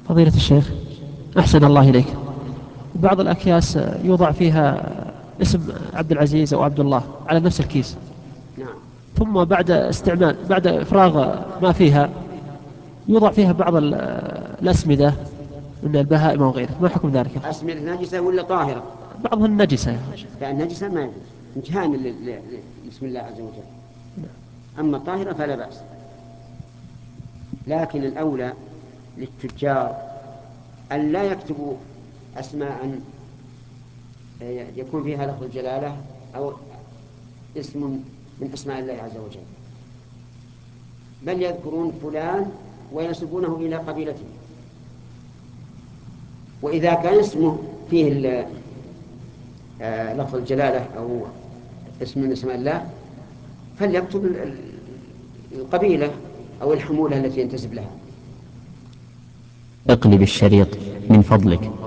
فضيلة الشيخ، أحسن الله إليك. بعض الأكياس يوضع فيها اسم عبد العزيز أو عبد الله على نفس الكيس، نعم. ثم بعد إفراغ ما فيها يوضع فيها بعض الأسمدة من البهائم أو غيره، ما حكم ذلك؟ أسمدة نجسة ولا طاهرة؟ بعضها النجسة. لا، النجسة ما يجوز، امتهان بسم الله عز وجل. أما الطاهرة فلا بأس. لكن الأولى للتجار أن لا يكتبوا أسماء يكون فيها لفظ الجلالة أو اسم من أسماء الله عز وجل، بل يذكرون فلان وينسبونه إلى قبيلته. وإذا كان اسمه فيه لفظ الجلالة أو اسم من اسماء الله فليكتب القبيلة أو الحمولة التي ينتسب لها. اقلب الشريط من فضلك.